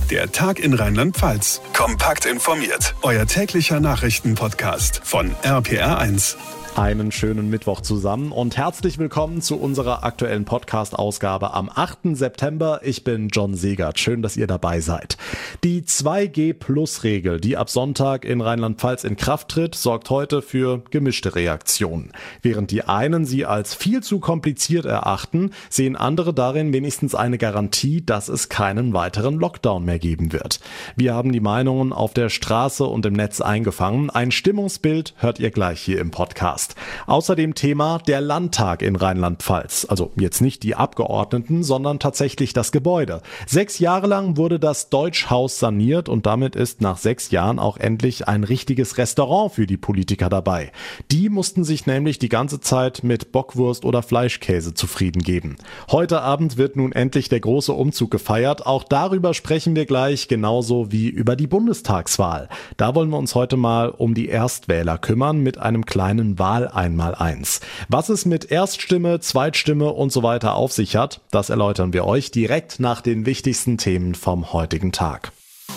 Der Tag in Rheinland-Pfalz. Kompakt informiert. Euer täglicher Nachrichtenpodcast von RPR1. Einen schönen Mittwoch zusammen und herzlich willkommen zu unserer aktuellen Podcast-Ausgabe am 8. September. Ich bin John Segert. Schön, dass ihr dabei seid. Die 2G-Plus-Regel, die ab Sonntag in Rheinland-Pfalz in Kraft tritt, sorgt heute für gemischte Reaktionen. Während die einen sie als viel zu kompliziert erachten, sehen andere darin wenigstens eine Garantie, dass es keinen weiteren Lockdown mehr geben wird. Wir haben die Meinungen auf der Straße und im Netz eingefangen. Ein Stimmungsbild hört ihr gleich hier im Podcast. Außerdem Thema der Landtag in Rheinland-Pfalz. Also jetzt nicht die Abgeordneten, sondern tatsächlich das Gebäude. 6 Jahre lang wurde das Deutschhaus saniert und damit ist nach 6 Jahren auch endlich ein richtiges Restaurant für die Politiker dabei. Die mussten sich nämlich die ganze Zeit mit Bockwurst oder Fleischkäse zufrieden geben. Heute Abend wird nun endlich der große Umzug gefeiert. Auch darüber sprechen wir gleich, genauso wie über die Bundestagswahl. Da wollen wir uns heute mal um die Erstwähler kümmern mit einem kleinen Wahl-Einmaleins. Was es mit Erststimme, Zweitstimme und so weiter auf sich hat, das erläutern wir euch direkt nach den wichtigsten Themen vom heutigen Tag.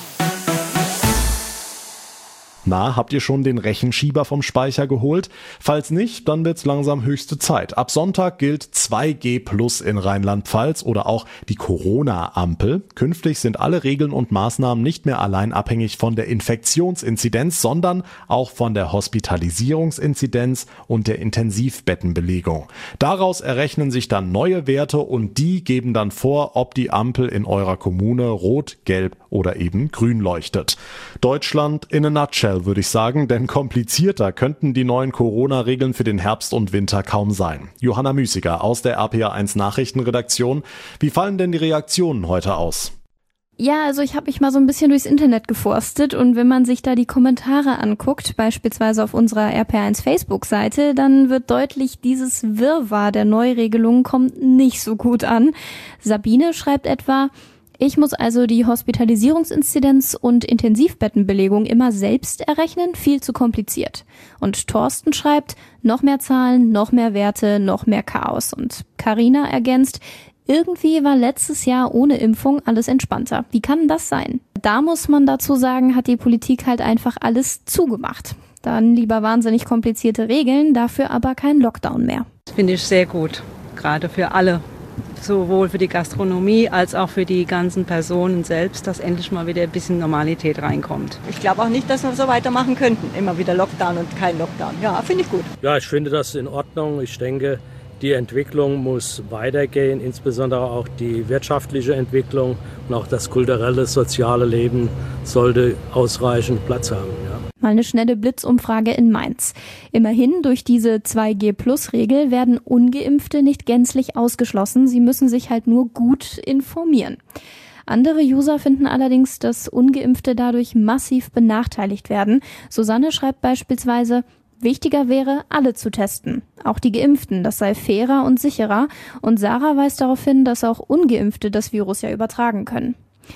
Na, habt ihr schon den Rechenschieber vom Speicher geholt? Falls nicht, dann wird's langsam höchste Zeit. Ab Sonntag gilt 2G Plus in Rheinland-Pfalz oder auch die Corona-Ampel. Künftig sind alle Regeln und Maßnahmen nicht mehr allein abhängig von der Infektionsinzidenz, sondern auch von der Hospitalisierungsinzidenz und der Intensivbettenbelegung. Daraus errechnen sich dann neue Werte und die geben dann vor, ob die Ampel in eurer Kommune rot, gelb oder eben grün leuchtet. Deutschland in a nutshell, würde ich sagen, denn komplizierter könnten die neuen Corona-Regeln für den Herbst und Winter kaum sein. Johanna Müßiger aus der RPR1 Nachrichtenredaktion. Wie fallen denn die Reaktionen heute aus? Ja, also ich habe mich mal so ein bisschen durchs Internet geforstet und wenn man sich da die Kommentare anguckt, beispielsweise auf unserer RPR1 Facebook-Seite, dann wird deutlich, dieses Wirrwarr der Neuregelungen kommt nicht so gut an. Sabine schreibt etwa: Ich muss also die Hospitalisierungsinzidenz und Intensivbettenbelegung immer selbst errechnen, viel zu kompliziert. Und Thorsten schreibt: noch mehr Zahlen, noch mehr Werte, noch mehr Chaos. Und Carina ergänzt: irgendwie war letztes Jahr ohne Impfung alles entspannter. Wie kann das sein? Da muss man dazu sagen, hat die Politik halt einfach alles zugemacht. Dann lieber wahnsinnig komplizierte Regeln, dafür aber kein Lockdown mehr. Das finde ich sehr gut, gerade für alle. Sowohl für die Gastronomie als auch für die ganzen Personen selbst, dass endlich mal wieder ein bisschen Normalität reinkommt. Ich glaube auch nicht, dass wir so weitermachen könnten. Immer wieder Lockdown und kein Lockdown. Ja, finde ich gut. Ja, ich finde das in Ordnung. Ich denke, die Entwicklung muss weitergehen, insbesondere auch die wirtschaftliche Entwicklung und auch das kulturelle, soziale Leben sollte ausreichend Platz haben. Ja. Mal eine schnelle Blitzumfrage in Mainz. Immerhin, durch diese 2G-Plus-Regel werden Ungeimpfte nicht gänzlich ausgeschlossen. Sie müssen sich halt nur gut informieren. Andere User finden allerdings, dass Ungeimpfte dadurch massiv benachteiligt werden. Susanne schreibt beispielsweise: Wichtiger wäre, alle zu testen. Auch die Geimpften, das sei fairer und sicherer. Und Sarah weist darauf hin, dass auch Ungeimpfte das Virus ja übertragen können.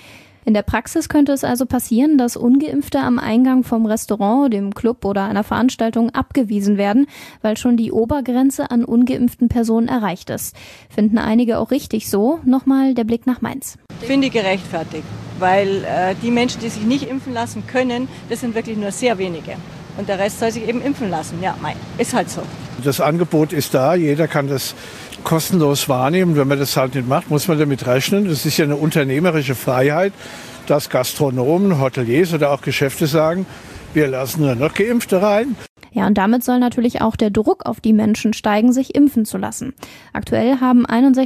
In der Praxis könnte es also passieren, dass Ungeimpfte am Eingang vom Restaurant, dem Club oder einer Veranstaltung abgewiesen werden, weil schon die Obergrenze an ungeimpften Personen erreicht ist. Finden einige auch richtig so. Nochmal der Blick nach Mainz. Finde ich gerechtfertigt, weil die Menschen, die sich nicht impfen lassen können, das sind wirklich nur sehr wenige. Und der Rest soll sich eben impfen lassen. Ja, ist halt so. Das Angebot ist da, jeder kann das kostenlos wahrnehmen. Wenn man das halt nicht macht, muss man damit rechnen. Das ist ja eine unternehmerische Freiheit, dass Gastronomen, Hoteliers oder auch Geschäfte sagen, wir lassen nur noch Geimpfte rein. Ja, und damit soll natürlich auch der Druck auf die Menschen steigen, sich impfen zu lassen. Aktuell haben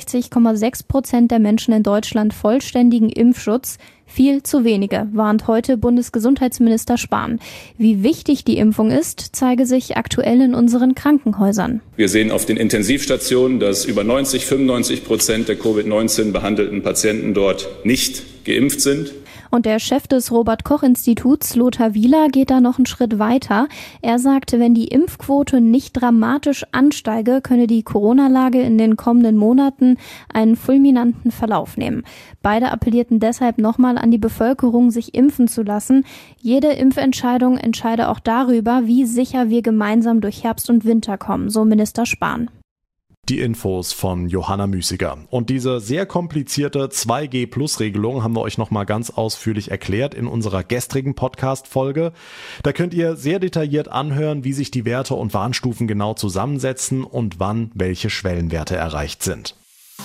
61,6% der Menschen in Deutschland vollständigen Impfschutz. Viel zu wenige, warnt heute Bundesgesundheitsminister Spahn. Wie wichtig die Impfung ist, zeige sich aktuell in unseren Krankenhäusern. Wir sehen auf den Intensivstationen, dass über 95% der Covid-19 behandelten Patienten dort nicht geimpft sind. Und der Chef des Robert-Koch-Instituts, Lothar Wieler, geht da noch einen Schritt weiter. Er sagte, wenn die Impfquote nicht dramatisch ansteige, könne die Corona-Lage in den kommenden Monaten einen fulminanten Verlauf nehmen. Beide appellierten deshalb nochmal an die Bevölkerung, sich impfen zu lassen. Jede Impfentscheidung entscheide auch darüber, wie sicher wir gemeinsam durch Herbst und Winter kommen, so Minister Spahn. Die Infos von Johanna Müßiger. Und diese sehr komplizierte 2G-Plus-Regelung haben wir euch nochmal ganz ausführlich erklärt in unserer gestrigen Podcast-Folge. Da könnt ihr sehr detailliert anhören, wie sich die Werte und Warnstufen genau zusammensetzen und wann welche Schwellenwerte erreicht sind.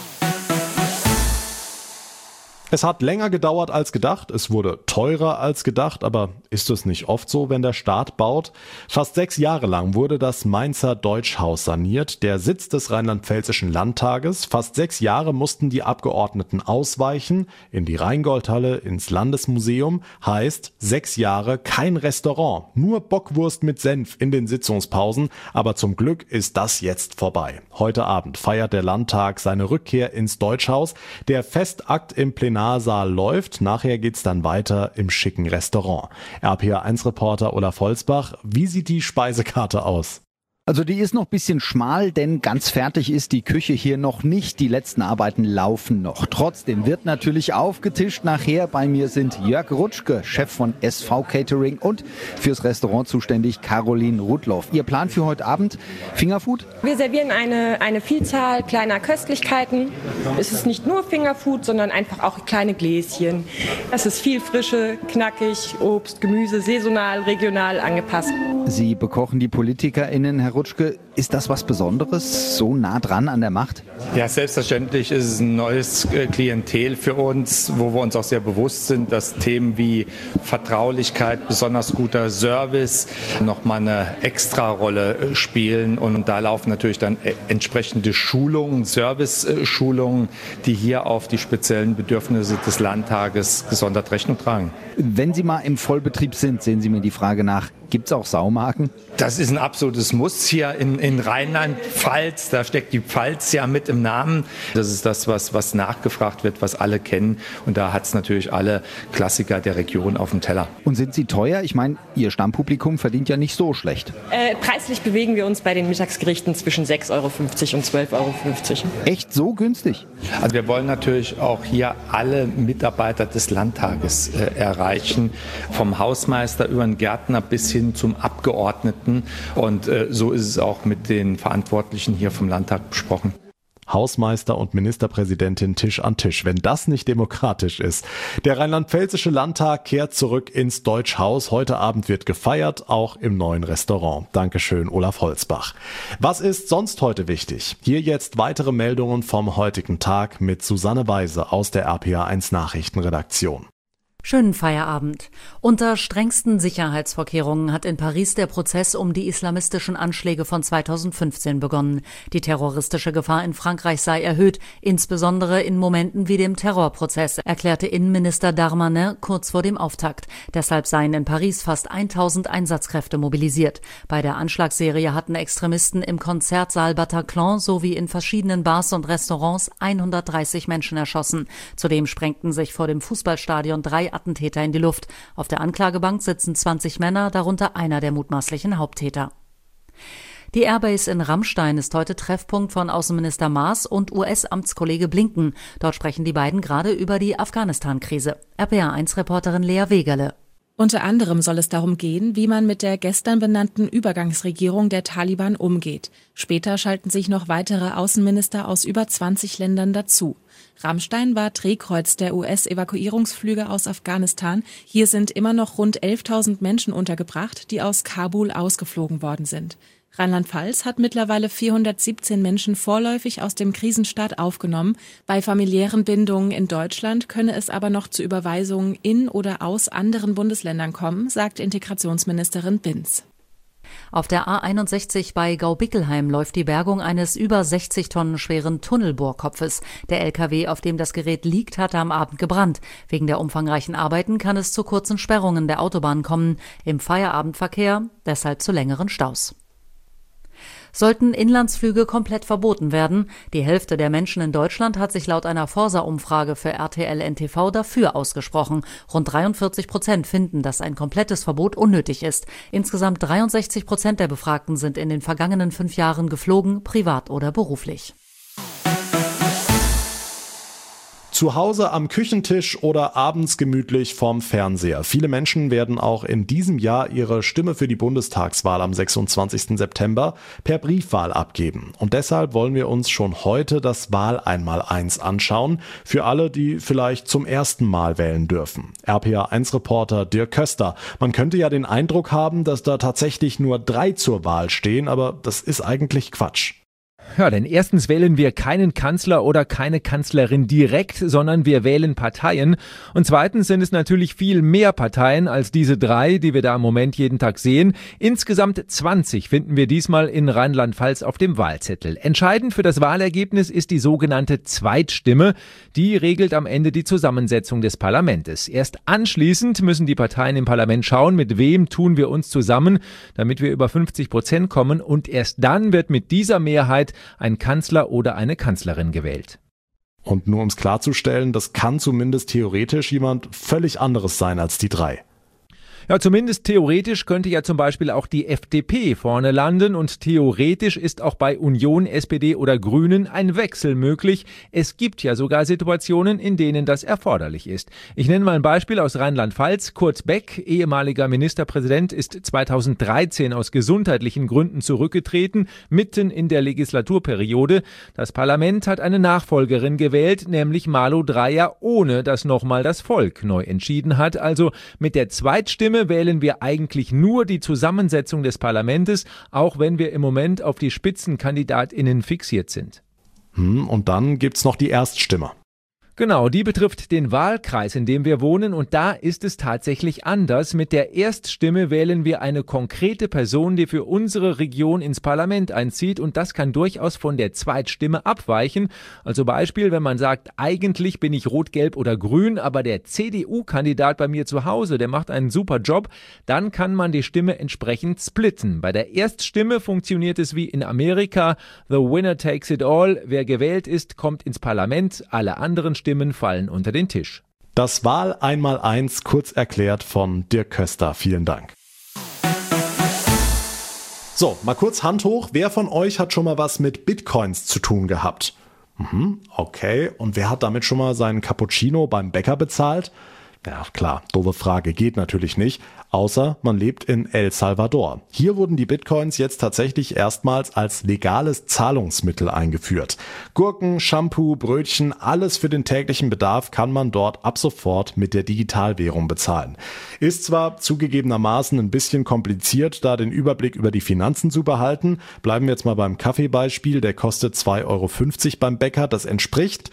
Es hat länger gedauert als gedacht, es wurde teurer als gedacht, aber ist es nicht oft so, wenn der Staat baut? Fast 6 Jahre lang wurde das Mainzer Deutschhaus saniert, der Sitz des Rheinland-Pfälzischen Landtages. Fast 6 Jahre mussten die Abgeordneten ausweichen, in die Rheingoldhalle, ins Landesmuseum. Heißt, 6 Jahre kein Restaurant, nur Bockwurst mit Senf in den Sitzungspausen. Aber zum Glück ist das jetzt vorbei. Heute Abend feiert der Landtag seine Rückkehr ins Deutschhaus. Der Festakt im Plenarsaal läuft. Nachher geht's dann weiter im schicken Restaurant. RPA1-Reporter Olaf Holzbach, wie sieht die Speisekarte aus? Also die ist noch ein bisschen schmal, denn ganz fertig ist die Küche hier noch nicht. Die letzten Arbeiten laufen noch. Trotzdem wird natürlich aufgetischt. Nachher bei mir sind Jörg Rutschke, Chef von SV Catering, und fürs Restaurant zuständig Caroline Rudloff. Ihr Plan für heute Abend? Fingerfood? Wir servieren eine Vielzahl kleiner Köstlichkeiten. Es ist nicht nur Fingerfood, sondern einfach auch kleine Gläschen. Es ist viel Frische, knackig, Obst, Gemüse, saisonal, regional angepasst. Sie bekochen die PolitikerInnen, Herr Rutschke. Ist das was Besonderes, so nah dran an der Macht? Ja, selbstverständlich ist es ein neues Klientel für uns, wo wir uns auch sehr bewusst sind, dass Themen wie Vertraulichkeit, besonders guter Service nochmal eine Extra-Rolle spielen. Und da laufen natürlich dann entsprechende Schulungen, Service-Schulungen, die hier auf die speziellen Bedürfnisse des Landtages gesondert Rechnung tragen. Wenn Sie mal im Vollbetrieb sind, sehen Sie mir die Frage nach, gibt es auch Saumagen? Das ist ein absolutes Muss hier in Rheinland-Pfalz. Da steckt die Pfalz ja mit im Namen. Das ist das, was nachgefragt wird, was alle kennen. Und da hat es natürlich alle Klassiker der Region auf dem Teller. Und sind sie teuer? Ich meine, Ihr Stammpublikum verdient ja nicht so schlecht. Preislich bewegen wir uns bei den Mittagsgerichten zwischen 6,50 € und 12,50 €. Echt so günstig? Also wir wollen natürlich auch hier alle Mitarbeiter des Landtages erreichen. Vom Hausmeister über den Gärtner bis hin zum Abgeordneten. Und so ist es auch mit den Verantwortlichen hier vom Landtag besprochen. Hausmeister und Ministerpräsidentin Tisch an Tisch, wenn das nicht demokratisch ist. Der Rheinland-Pfälzische Landtag kehrt zurück ins Deutschhaus. Heute Abend wird gefeiert, auch im neuen Restaurant. Dankeschön, Olaf Holzbach. Was ist sonst heute wichtig? Hier jetzt weitere Meldungen vom heutigen Tag mit Susanne Weise aus der RPA1 Nachrichtenredaktion. Schönen Feierabend. Unter strengsten Sicherheitsvorkehrungen hat in Paris der Prozess um die islamistischen Anschläge von 2015 begonnen. Die terroristische Gefahr in Frankreich sei erhöht, insbesondere in Momenten wie dem Terrorprozess, erklärte Innenminister Darmanin kurz vor dem Auftakt. Deshalb seien in Paris fast 1000 Einsatzkräfte mobilisiert. Bei der Anschlagsserie hatten Extremisten im Konzertsaal Bataclan sowie in verschiedenen Bars und Restaurants 130 Menschen erschossen. Zudem sprengten sich vor dem Fußballstadion 3 Attentäter in die Luft. Auf der Anklagebank sitzen 20 Männer, darunter einer der mutmaßlichen Haupttäter. Die Airbase in Ramstein ist heute Treffpunkt von Außenminister Maas und US-Amtskollege Blinken. Dort sprechen die beiden gerade über die Afghanistan-Krise. RPA1-Reporterin Lea Wegerle. Unter anderem soll es darum gehen, wie man mit der gestern benannten Übergangsregierung der Taliban umgeht. Später schalten sich noch weitere Außenminister aus über 20 Ländern dazu. Ramstein war Drehkreuz der US-Evakuierungsflüge aus Afghanistan. Hier sind immer noch rund 11.000 Menschen untergebracht, die aus Kabul ausgeflogen worden sind. Rheinland-Pfalz hat mittlerweile 417 Menschen vorläufig aus dem Krisenstaat aufgenommen. Bei familiären Bindungen in Deutschland könne es aber noch zu Überweisungen in oder aus anderen Bundesländern kommen, sagt Integrationsministerin Binz. Auf der A61 bei Gaubickelheim läuft die Bergung eines über 60 Tonnen schweren Tunnelbohrkopfes. Der LKW, auf dem das Gerät liegt, hatte am Abend gebrannt. Wegen der umfangreichen Arbeiten kann es zu kurzen Sperrungen der Autobahn kommen. Im Feierabendverkehr deshalb zu längeren Staus. Sollten Inlandsflüge komplett verboten werden? Die Hälfte der Menschen in Deutschland hat sich laut einer Forsa-Umfrage für RTL-NTV dafür ausgesprochen. Rund 43% finden, dass ein komplettes Verbot unnötig ist. Insgesamt 63% der Befragten sind in den vergangenen 5 Jahren geflogen, privat oder beruflich. Zu Hause am Küchentisch oder abends gemütlich vorm Fernseher. Viele Menschen werden auch in diesem Jahr ihre Stimme für die Bundestagswahl am 26. September per Briefwahl abgeben. Und deshalb wollen wir uns schon heute das Wahl-Einmaleins anschauen. Für alle, die vielleicht zum ersten Mal wählen dürfen. RPA1-Reporter Dirk Köster. Man könnte ja den Eindruck haben, dass da tatsächlich nur 3 zur Wahl stehen, aber das ist eigentlich Quatsch. Ja, denn erstens wählen wir keinen Kanzler oder keine Kanzlerin direkt, sondern wir wählen Parteien. Und zweitens sind es natürlich viel mehr Parteien als diese 3, die wir da im Moment jeden Tag sehen. Insgesamt 20 finden wir diesmal in Rheinland-Pfalz auf dem Wahlzettel. Entscheidend für das Wahlergebnis ist die sogenannte Zweitstimme. Die regelt am Ende die Zusammensetzung des Parlaments. Erst anschließend müssen die Parteien im Parlament schauen, mit wem tun wir uns zusammen, damit wir über 50% kommen. Und erst dann wird mit dieser Mehrheit ein Kanzler oder eine Kanzlerin gewählt. Und nur um es klarzustellen, das kann zumindest theoretisch jemand völlig anderes sein als die 3. Ja, zumindest theoretisch könnte ja zum Beispiel auch die FDP vorne landen und theoretisch ist auch bei Union, SPD oder Grünen ein Wechsel möglich. Es gibt ja sogar Situationen, in denen das erforderlich ist. Ich nenne mal ein Beispiel aus Rheinland-Pfalz. Kurt Beck, ehemaliger Ministerpräsident, ist 2013 aus gesundheitlichen Gründen zurückgetreten, mitten in der Legislaturperiode. Das Parlament hat eine Nachfolgerin gewählt, nämlich Malu Dreyer, ohne dass nochmal das Volk neu entschieden hat. Also mit der Zweitstimme wählen wir eigentlich nur die Zusammensetzung des Parlaments, auch wenn wir im Moment auf die SpitzenkandidatInnen fixiert sind. Und dann gibt's noch die Erststimme. Genau, die betrifft den Wahlkreis, in dem wir wohnen und da ist es tatsächlich anders. Mit der Erststimme wählen wir eine konkrete Person, die für unsere Region ins Parlament einzieht und das kann durchaus von der Zweitstimme abweichen. Also Beispiel, wenn man sagt, eigentlich bin ich rot, gelb oder grün, aber der CDU-Kandidat bei mir zu Hause, der macht einen super Job, dann kann man die Stimme entsprechend splitten. Bei der Erststimme funktioniert es wie in Amerika, the winner takes it all, wer gewählt ist, kommt ins Parlament, alle anderen Stimmen fallen unter den Tisch. Das Wahl-Einmaleins kurz erklärt von Dirk Köster. Vielen Dank. So, mal kurz Hand hoch. Wer von euch hat schon mal was mit Bitcoins zu tun gehabt? Okay. Und wer hat damit schon mal seinen Cappuccino beim Bäcker bezahlt? Ja, klar, doofe Frage, geht natürlich nicht, außer man lebt in El Salvador. Hier wurden die Bitcoins jetzt tatsächlich erstmals als legales Zahlungsmittel eingeführt. Gurken, Shampoo, Brötchen, alles für den täglichen Bedarf kann man dort ab sofort mit der Digitalwährung bezahlen. Ist zwar zugegebenermaßen ein bisschen kompliziert, da den Überblick über die Finanzen zu behalten. Bleiben wir jetzt mal beim Kaffeebeispiel, der kostet 2,50 € beim Bäcker. Das entspricht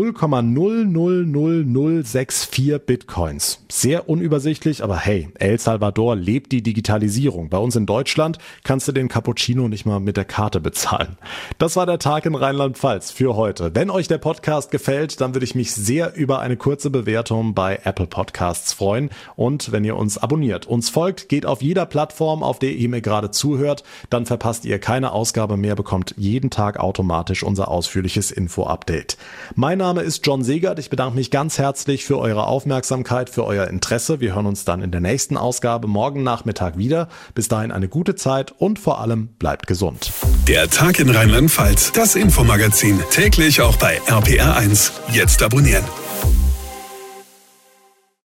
0,000064 Bitcoins. Sehr unübersichtlich, aber hey, El Salvador lebt die Digitalisierung. Bei uns in Deutschland kannst du den Cappuccino nicht mal mit der Karte bezahlen. Das war der Tag in Rheinland-Pfalz für heute. Wenn euch der Podcast gefällt, dann würde ich mich sehr über eine kurze Bewertung bei Apple Podcasts freuen. Und wenn ihr uns abonniert, uns folgt, geht auf jeder Plattform, auf der ihr mir gerade zuhört, dann verpasst ihr keine Ausgabe mehr, bekommt jeden Tag automatisch unser ausführliches Info-Update. Mein Name ist John Segert. Ich bedanke mich ganz herzlich für eure Aufmerksamkeit, für euer Interesse. Wir hören uns dann in der nächsten Ausgabe morgen Nachmittag wieder. Bis dahin eine gute Zeit und vor allem bleibt gesund. Der Tag in Rheinland-Pfalz, das Infomagazin, täglich auch bei RPR1. Jetzt abonnieren.